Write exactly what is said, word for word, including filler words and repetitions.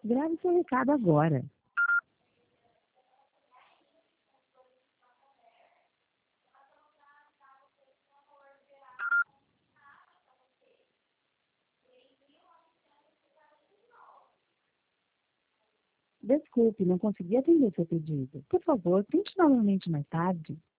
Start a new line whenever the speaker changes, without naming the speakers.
Grave seu recado agora. Desculpe, não consegui atender seu pedido. Por favor, tente novamente mais tarde.